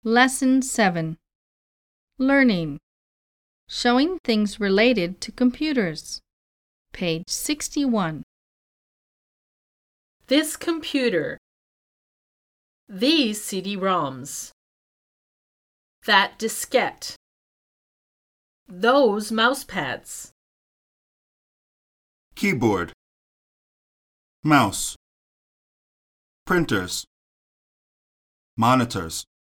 Lesson 7. Learning. Showing things related to computers. Page 61. This computer. These CD-ROMs. That diskette. Those mouse pads. Keyboard, mouse, printers, monitors.